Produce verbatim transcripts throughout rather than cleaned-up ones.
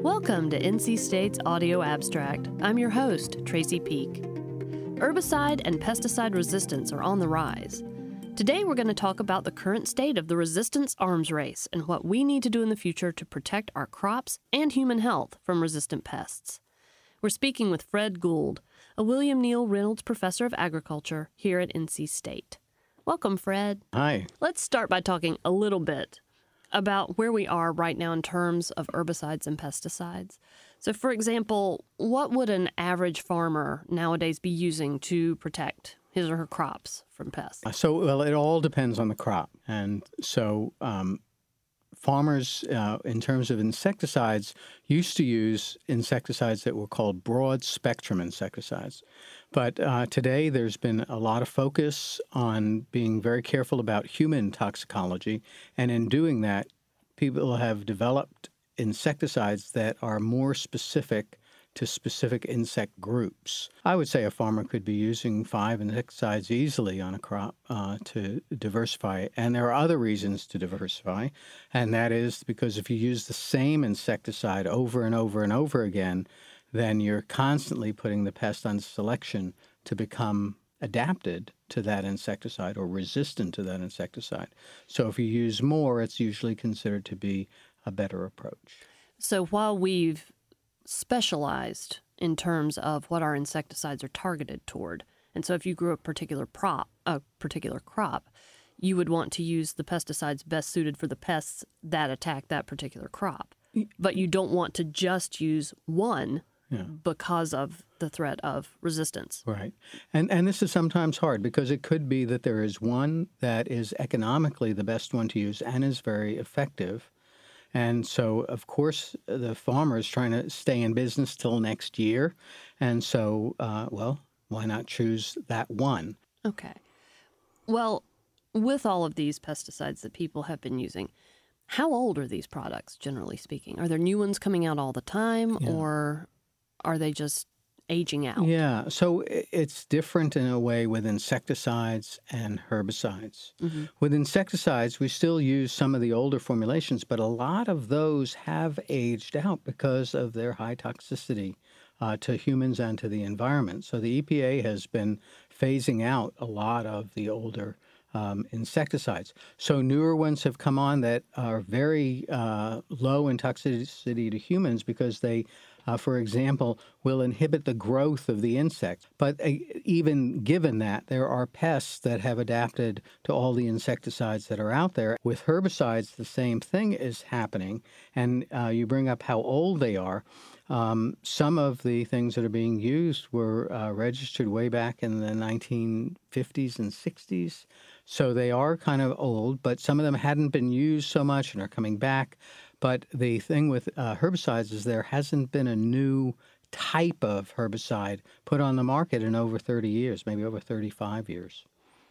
Welcome to N C State's Audio Abstract. I'm your host, Tracy Peak. Herbicide and pesticide resistance are on the rise. Today we're going to talk about the current state of the resistance arms race and what we need to do in the future to protect our crops and human health from resistant pests. We're speaking with Fred Gould, a William Neal Reynolds Professor of Agriculture here at N C State. Welcome, Fred. Hi. Let's start by talking a little bit about where we are right now in terms of herbicides and pesticides. So, for example, what would an average farmer nowadays be using to protect his or her crops from pests? So, well, it all depends on the crop. And so um, farmers, uh, in terms of insecticides, used to use insecticides that were called broad-spectrum insecticides. But uh, today there's been a lot of focus on being very careful about human toxicology. And in doing that, people have developed insecticides that are more specific to specific insect groups. I would say a farmer could be using five insecticides easily on a crop uh, to diversify. And there are other reasons to diversify, and that is because if you use the same insecticide over and over and over again, then you're constantly putting the pest on selection to become adapted to that insecticide or resistant to that insecticide. So if you use more, it's usually considered to be a better approach. So while we've specialized in terms of what our insecticides are targeted toward, and so if you grew a particular prop, a particular crop, you would want to use the pesticides best suited for the pests that attack that particular crop. But you don't want to just use one Yeah. because of the threat of resistance. Right. And and this is sometimes hard because it could be that there is one that is economically the best one to use and is very effective. And so, of course, the farmer is trying to stay in business till next year. And so, uh, well, why not choose that one? Okay. Well, with all of these pesticides that people have been using, how old are these products, generally speaking? Are there new ones coming out all the time, Yeah. or are they just aging out? Yeah, so it's different in a way with insecticides and herbicides. Mm-hmm. With insecticides, we still use some of the older formulations, but a lot of those have aged out because of their high toxicity uh, to humans and to the environment. So the E P A has been phasing out a lot of the older Um, insecticides. So newer ones have come on that are very uh, low in toxicity to humans because they, uh, for example, will inhibit the growth of the insect. But uh, even given that, there are pests that have adapted to all the insecticides that are out there. With herbicides, the same thing is happening. And uh, you bring up how old they are. Um, some of the things that are being used were uh, registered way back in the nineteen fifties and sixties. So they are kind of old, but some of them hadn't been used so much and are coming back. But the thing with uh, herbicides is there hasn't been a new type of herbicide put on the market in over thirty years, maybe over thirty-five years.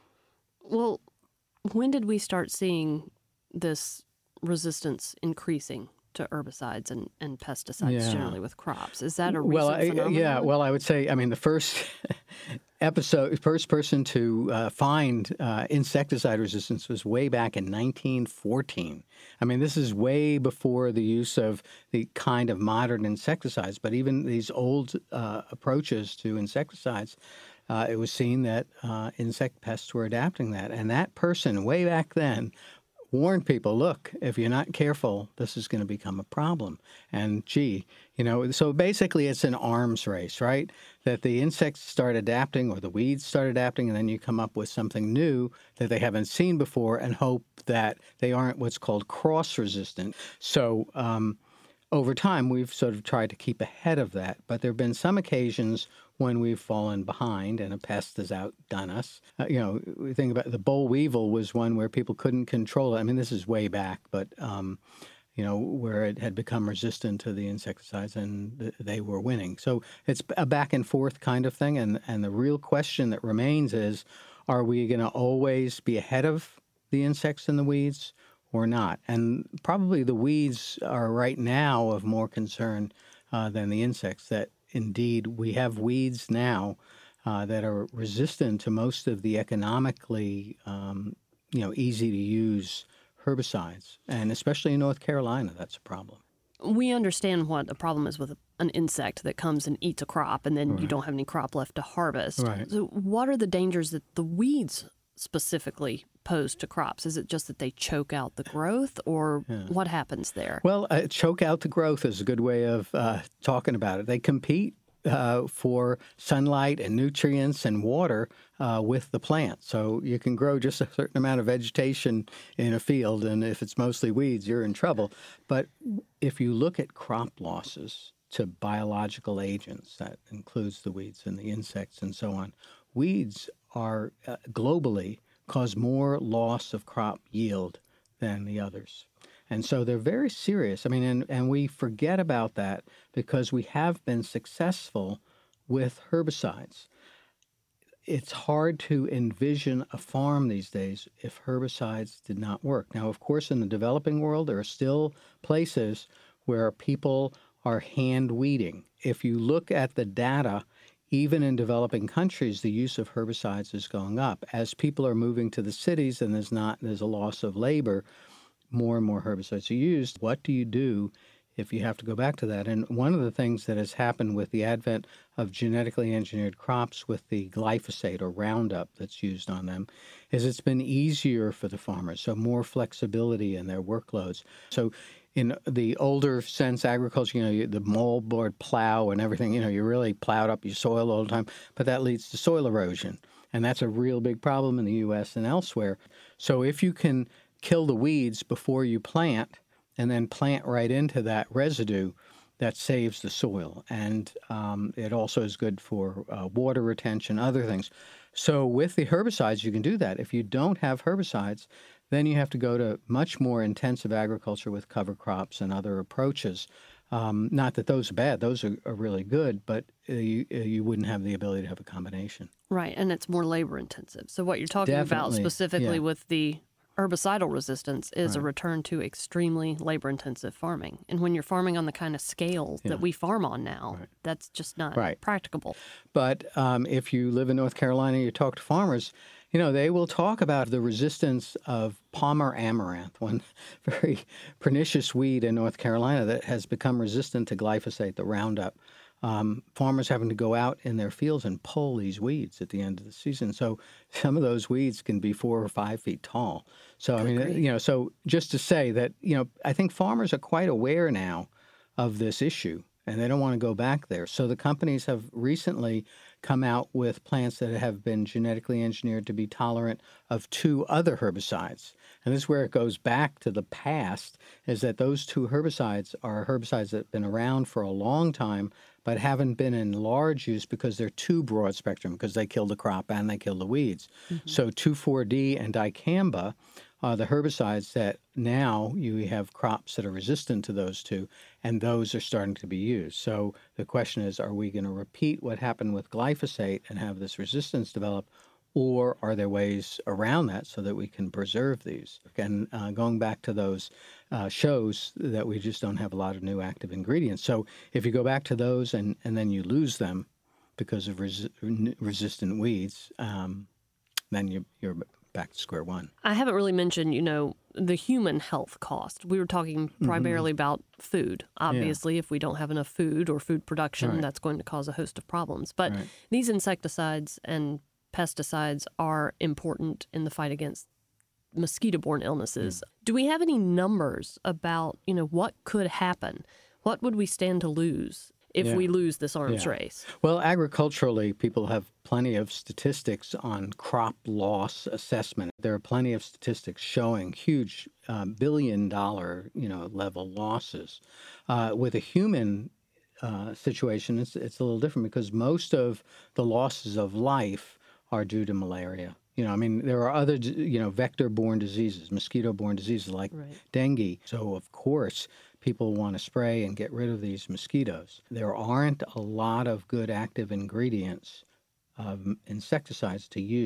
Well, when did we start seeing this resistance increasing to herbicides and, and pesticides yeah. generally with crops? Is that a recent well, I, phenomenon? Yeah, well, I would say, I mean, the first episode, first person to uh, find uh, insecticide resistance was way back in nineteen fourteen. I mean, this is way before the use of the kind of modern insecticides, but even these old uh, approaches to insecticides, uh, it was seen that uh, insect pests were adapting that. And that person way back then warned people, look, if you're not careful, this is going to become a problem. And gee, you know, so basically it's an arms race, right? That the insects start adapting or the weeds start adapting, and then you come up with something new that they haven't seen before and hope that they aren't what's called cross-resistant. So um, over time, we've sort of tried to keep ahead of that. But there have been some occasions when we've fallen behind and a pest has outdone us. Uh, you know, we think about the boll weevil was one where people couldn't control it. I mean, this is way back, but, um, you know, where it had become resistant to the insecticides and th- they were winning. So it's a back and forth kind of thing. And, and the real question that remains is, are we going to always be ahead of the insects and the weeds or not? And probably the weeds are right now of more concern uh, than the insects. That indeed we have weeds now uh, that are resistant to most of the economically, um, you know, easy to use herbicides, and especially in North Carolina, that's a problem. we understand what a problem is with an insect that comes and eats a crop, and then Right. you don't have any crop left to harvest. Right. So what are the dangers that the weeds specifically pose to crops? Is it just that they choke out the growth, or Yeah. what happens there? Well, uh, choke out the growth is a good way of uh, talking about it. They compete uh, for sunlight and nutrients and water uh, with the plant. So you can grow just a certain amount of vegetation in a field, and if it's mostly weeds, you're in trouble. But if you look at crop losses to biological agents, that includes the weeds and the insects and so on, weeds are uh, globally cause more loss of crop yield than the others. And so they're very serious. I mean, and, and we forget about that because we have been successful with herbicides. It's hard to envision a farm these days if herbicides did not work. Now, of course, in the developing world, there are still places where people are hand weeding. If you look at the data, even in developing countries, the use of herbicides is going up. As people are moving to the cities and there's not there's a loss of labor, more and more herbicides are used. What do you do if you have to go back to that? And one of the things that has happened with the advent of genetically engineered crops with the glyphosate or Roundup that's used on them is it's been easier for the farmers, so more flexibility in their workloads. So in the older sense, agriculture, you know, you, the moldboard plow and everything, you know, you really plowed up your soil all the time, but that leads to soil erosion. And that's a real big problem in the U S and elsewhere. So if you can kill the weeds before you plant and then plant right into that residue, that saves the soil. And um, it also is good for uh, water retention, other things. So with the herbicides, you can do that. If you don't have herbicides, then you have to go to much more intensive agriculture with cover crops and other approaches. Um, not that those are bad. Those are, are really good, but uh, you, uh, you wouldn't have the ability to have a combination. Right, and it's more labor intensive. So what you're talking about Definitely, specifically yeah. with the herbicidal resistance is a Right. return to extremely labor-intensive farming. And when you're farming on the kind of scale Yeah. that we farm on now, Right. that's just not Right. practicable. But um, if you live in North Carolina, you talk to farmers, you know, they will talk about the resistance of Palmer amaranth, one very pernicious weed in North Carolina that has become resistant to glyphosate, the Roundup. Um, farmers having to go out in their fields and pull these weeds at the end of the season. So some of those weeds can be four or five feet tall. So, I mean, grief. you know, so just to say that, you know, I think farmers are quite aware now of this issue, and they don't want to go back there. So the companies have recently come out with plants that have been genetically engineered to be tolerant of two other herbicides. And this is where it goes back to the past, is that those two herbicides are herbicides that have been around for a long time, but haven't been in large use because they're too broad spectrum, because they kill the crop and they kill the weeds. Mm-hmm. So two four D and dicamba are the herbicides that now you have crops that are resistant to those two, and those are starting to be used. So the question is, are we going to repeat what happened with glyphosate and have this resistance develop, or are there ways around that so that we can preserve these? And uh, going back to those uh, shows that we just don't have a lot of new active ingredients. So if you go back to those and, and then you lose them because of res- resistant weeds, um, then you, you're back to square one. I haven't really mentioned, you know, the human health cost. We were talking primarily mm-hmm. about food. Obviously, yeah. if we don't have enough food or food production, right. that's going to cause a host of problems. But right. these insecticides and pesticides are important in the fight against mosquito-borne illnesses. Mm. Do we have any numbers about, you know, what could happen? What would we stand to lose if yeah. we lose this arms yeah. race? Well, agriculturally, people have plenty of statistics on crop loss assessment. There are plenty of statistics showing huge uh, billion-dollar, you know, level losses. Uh, with a human uh, situation, it's it's a little different because most of the losses of life are due to malaria. You know, I mean, there are other, you know, vector-borne diseases, mosquito-borne diseases like right. dengue. So, of course, people want to spray and get rid of these mosquitoes. There aren't a lot of good active ingredients of insecticides to use.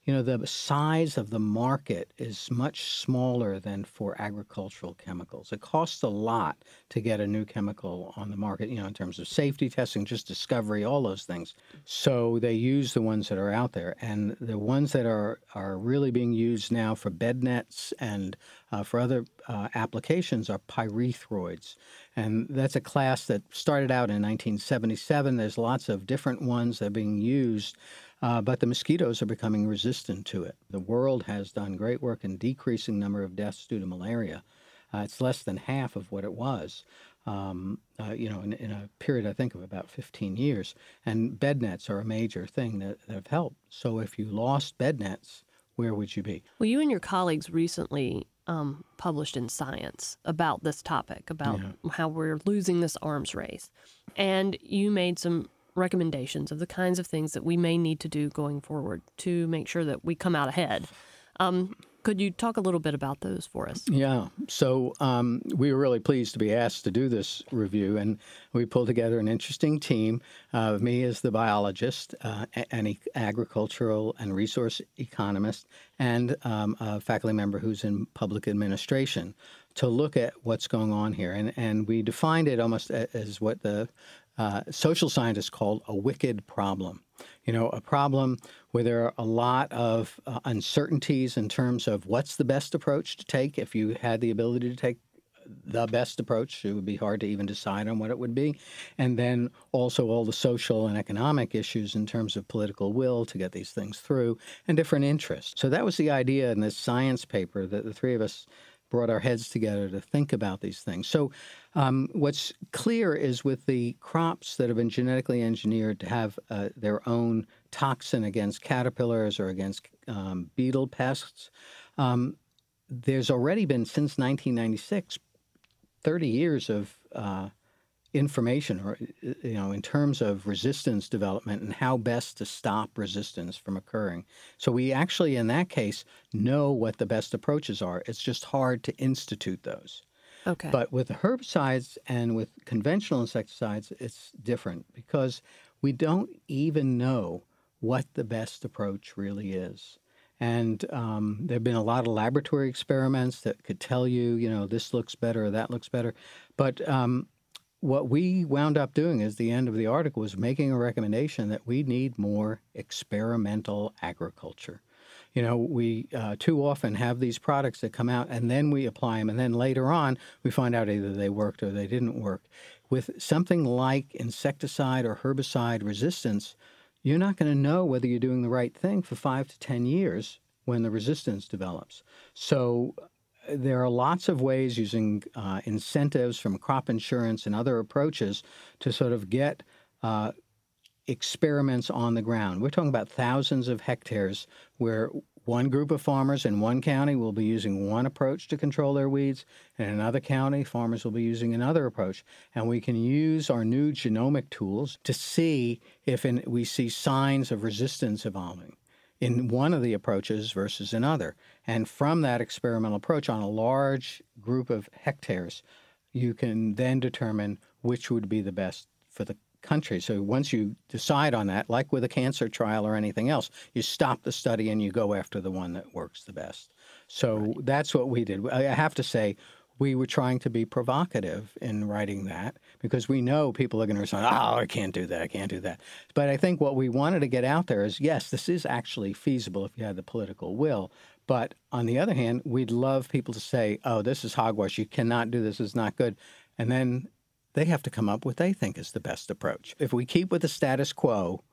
you know, the size of the market is much smaller than for agricultural chemicals. It costs a lot to get a new chemical on the market, you know, in terms of safety testing, just discovery, all those things. So they use the ones that are out there. And the ones that are, are really being used now for bed nets and uh, for other uh, applications are pyrethroids. And that's a class that started out in nineteen seventy-seven. There's lots of different ones that are being used. Uh, but the mosquitoes are becoming resistant to it. The world has done great work in decreasing the number of deaths due to malaria. Uh, it's less than half of what it was, um, uh, you know, in, in a period, I think, of about fifteen years. And bed nets are a major thing that, that have helped. So if you lost bed nets, where would you be? Well, you and your colleagues recently um, published in Science about this topic, about yeah. how we're losing this arms race. And you made some recommendations of the kinds of things that we may need to do going forward to make sure that we come out ahead. Um, could you talk a little bit about those for us? Yeah. So um, we were really pleased to be asked to do this review, and we pulled together an interesting team. Uh, me as the biologist, uh, an e- agricultural and resource economist, and um, a faculty member who's in public administration to look at what's going on here. And, and we defined it almost as what the Uh, social scientists called a wicked problem. You know, a problem where there are a lot of uh, uncertainties in terms of what's the best approach to take. If you had the ability to take the best approach, it would be hard to even decide on what it would be. And then also all the social and economic issues in terms of political will to get these things through and different interests. So that was the idea in this science paper that the three of us brought our heads together to think about these things. So um, what's clear is with the crops that have been genetically engineered to have uh, their own toxin against caterpillars or against um, beetle pests, um, there's already been, since nineteen ninety-six, thirty years of uh, information, or you know, in terms of resistance development and how best to stop resistance from occurring. So we actually, in that case, know what the best approaches are. It's just hard to institute those. Okay. But with the herbicides and with conventional insecticides, it's different because we don't even know what the best approach really is. And um, there have been a lot of laboratory experiments that could tell you, you know, this looks better or that looks better. But um, what we wound up doing is the end of the article was making a recommendation that we need more experimental agriculture. You know, we uh, too often have these products that come out and then we apply them, and then later on we find out either they worked or they didn't work. With something like insecticide or herbicide resistance, you're not going to know whether you're doing the right thing for five to ten years when the resistance develops. So there are lots of ways using uh, incentives from crop insurance and other approaches to sort of get uh, experiments on the ground. We're talking about thousands of hectares where one group of farmers in one county will be using one approach to control their weeds, and in another county, farmers will be using another approach. And we can use our new genomic tools to see if in, we see signs of resistance evolving in one of the approaches versus another. And from that experimental approach on a large group of hectares, you can then determine which would be the best for the country. So once you decide on that, like with a cancer trial or anything else, you stop the study and you go after the one that works the best. So right. That's what we did. I have to say, we were trying to be provocative in writing that because we know people are going to respond, oh, I can't do that, I can't do that. But I think what we wanted to get out there is, yes, this is actually feasible if you had the political will. But on the other hand, we'd love people to say, oh, this is hogwash, you cannot do this, it's not good. And then they have to come up with what they think is the best approach. If we keep with the status quo,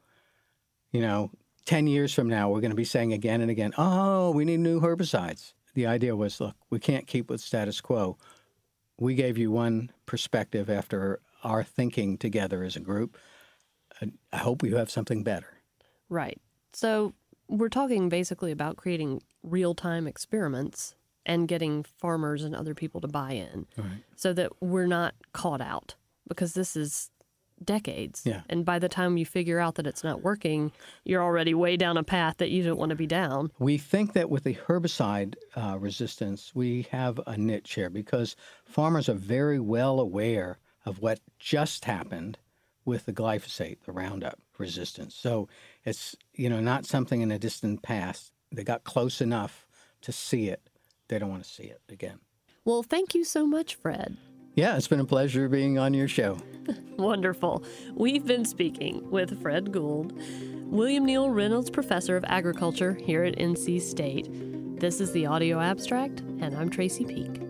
you know, ten years from now, we're going to be saying again and again, oh, we need new herbicides. The idea was, look, we can't keep with status quo. We gave you one perspective after our thinking together as a group. I hope you have something better. Right. So we're talking basically about creating real-time experiments and getting farmers and other people to buy in right. so that we're not caught out, because this is decades. Yeah. And by the time you figure out that it's not working, you're already way down a path that you don't want to be down. We think that with the herbicide uh, resistance, we have a niche here because farmers are very well aware of what just happened with the glyphosate, the Roundup resistance. So it's, you know, not something in a distant past. they got close enough to see it, they don't want to see it again. Well, thank you so much, Fred. Yeah, it's been a pleasure being on your show. Wonderful. We've been speaking with Fred Gould, William Neal Reynolds Professor of Agriculture here at N C State. This is the Audio Abstract, and I'm Tracy Peak.